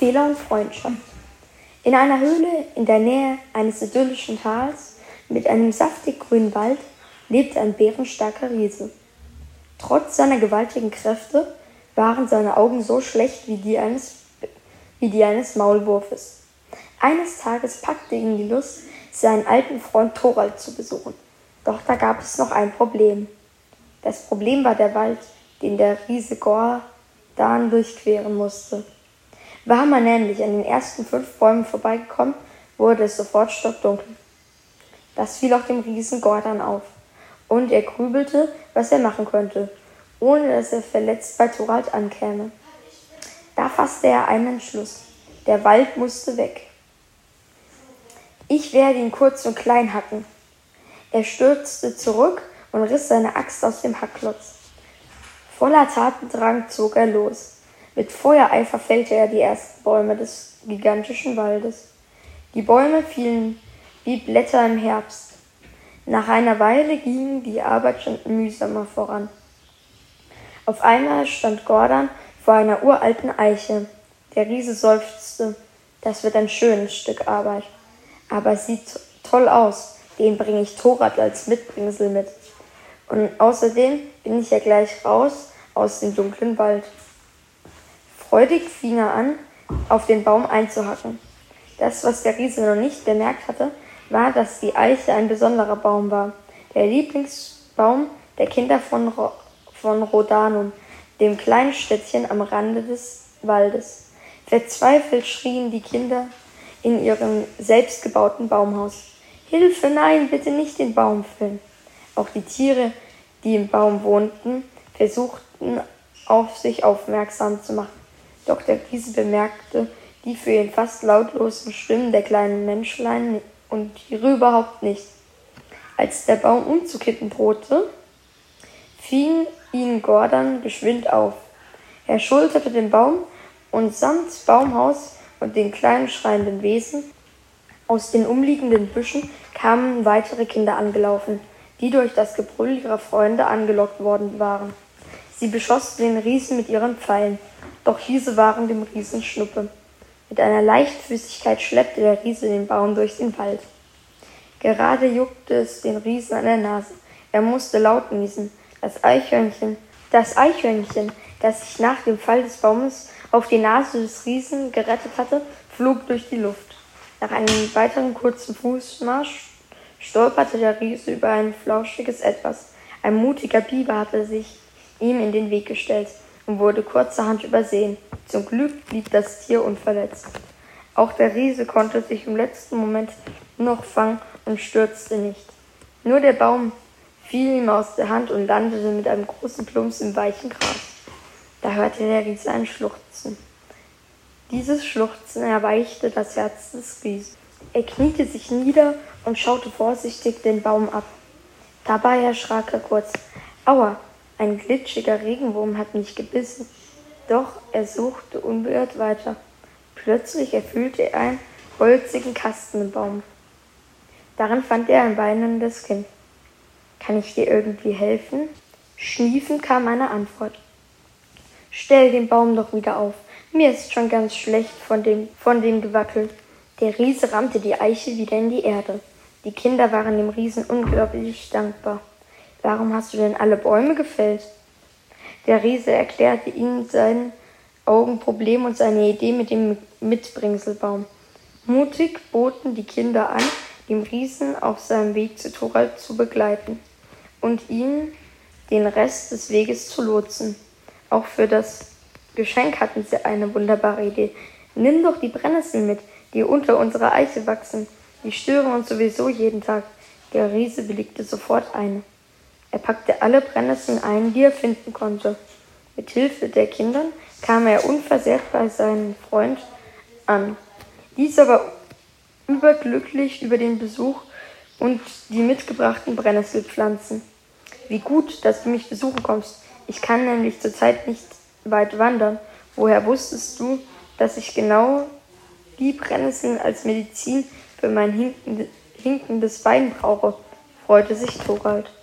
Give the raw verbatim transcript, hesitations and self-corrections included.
Fehler und Freundschaft. In einer Höhle in der Nähe eines idyllischen Tals mit einem saftig grünen Wald lebte ein bärenstarker Riese. Trotz seiner gewaltigen Kräfte waren seine Augen so schlecht wie die eines, wie die eines Maulwurfes. Eines Tages packte ihn die Lust, seinen alten Freund Thorald zu besuchen. Doch da gab es noch ein Problem. Das Problem war der Wald, den der Riese Gordan durchqueren musste. War man nämlich an den ersten fünf Bäumen vorbeigekommen, wurde es sofort stockdunkel. Das fiel auch dem Riesen Gordan auf, und er grübelte, was er machen könnte, ohne dass er verletzt bei Thorald ankäme. Da fasste er einen Entschluss. Der Wald musste weg. Ich werde ihn kurz und klein hacken. Er stürzte zurück und riss seine Axt aus dem Hackklotz. Voller Tatendrang zog er los. Mit Feuereifer fällte er die ersten Bäume des gigantischen Waldes. Die Bäume fielen wie Blätter im Herbst. Nach einer Weile ging die Arbeit schon mühsamer voran. Auf einmal stand Gordan vor einer uralten Eiche. Der Riese seufzte. Das wird ein schönes Stück Arbeit. Aber es sieht toll aus. Den bringe ich Thorald als Mitbringsel mit. Und außerdem bin ich ja gleich raus aus dem dunklen Wald. Freudig fing er an, auf den Baum einzuhacken. Das, was der Riese noch nicht bemerkt hatte, war, dass die Eiche ein besonderer Baum war. Der Lieblingsbaum der Kinder von, Ro- von Rodanum, dem kleinen Städtchen am Rande des Waldes. Verzweifelt schrien die Kinder in ihrem selbstgebauten Baumhaus. Hilfe, nein, bitte nicht den Baum fällen. Auch die Tiere, die im Baum wohnten, versuchten, auf sich aufmerksam zu machen. Doch der Riese bemerkte die für ihn fast lautlosen Stimmen der kleinen Menschlein und Tiere überhaupt nicht. Als der Baum umzukippen drohte, fing ihn Gordan geschwind auf. Er schulterte den Baum und samt Baumhaus und den kleinen schreienden Wesen aus den umliegenden Büschen kamen weitere Kinder angelaufen, die durch das Gebrüll ihrer Freunde angelockt worden waren. Sie beschossen den Riesen mit ihren Pfeilen, doch diese waren dem Riesen Schnuppe. Mit einer Leichtfüßigkeit schleppte der Riese den Baum durch den Wald. Gerade juckte es den Riesen an der Nase. Er musste laut niesen. Das Eichhörnchen, das Eichhörnchen, das sich nach dem Fall des Baumes auf die Nase des Riesen gerettet hatte, flog durch die Luft. Nach einem weiteren kurzen Fußmarsch stolperte der Riese über ein flauschiges Etwas. Ein mutiger Biber hatte sich ihm in den Weg gestellt und wurde kurzerhand übersehen. Zum Glück blieb das Tier unverletzt. Auch der Riese konnte sich im letzten Moment noch fangen und stürzte nicht. Nur der Baum fiel ihm aus der Hand und landete mit einem großen Plumps im weichen Gras. Da hörte der Riese ein Schluchzen. Dieses Schluchzen erweichte das Herz des Riesen. Er kniete sich nieder und schaute vorsichtig den Baum ab. Dabei erschrak er kurz. Aua, ein glitschiger Regenwurm hat mich gebissen. Doch er suchte unbeirrt weiter. Plötzlich erfüllte er einen holzigen Kasten im Baum. Darin fand er ein weinendes Kind. Kann ich dir irgendwie helfen? Schniefend kam eine Antwort. Stell den Baum doch wieder auf. Mir ist schon ganz schlecht von dem, von dem Gewackel. Der Riese rammte die Eiche wieder in die Erde. Die Kinder waren dem Riesen unglaublich dankbar. Warum hast du denn alle Bäume gefällt? Der Riese erklärte ihnen sein Augenproblem und seine Idee mit dem Mitbringselbaum. Mutig boten die Kinder an, dem Riesen auf seinem Weg zu Thorald zu begleiten und ihn den Rest des Weges zu lotsen. Auch für das Geschenk hatten sie eine wunderbare Idee. Nimm doch die Brennnesseln mit, die unter unserer Eiche wachsen. Die stören uns sowieso jeden Tag. Der Riese willigte sofort ein. Er packte alle Brennnesseln ein, die er finden konnte. Mit Hilfe der Kinder kam er unversehrt bei seinem Freund an. Dieser war überglücklich über den Besuch und die mitgebrachten Brennnesselpflanzen. Wie gut, dass du mich besuchen kommst. Ich kann nämlich zurzeit nicht weit wandern. Woher wusstest du, dass ich genau die Brennnesseln als Medizin für mein hinkendes Bein brauche? Freute sich Thorald.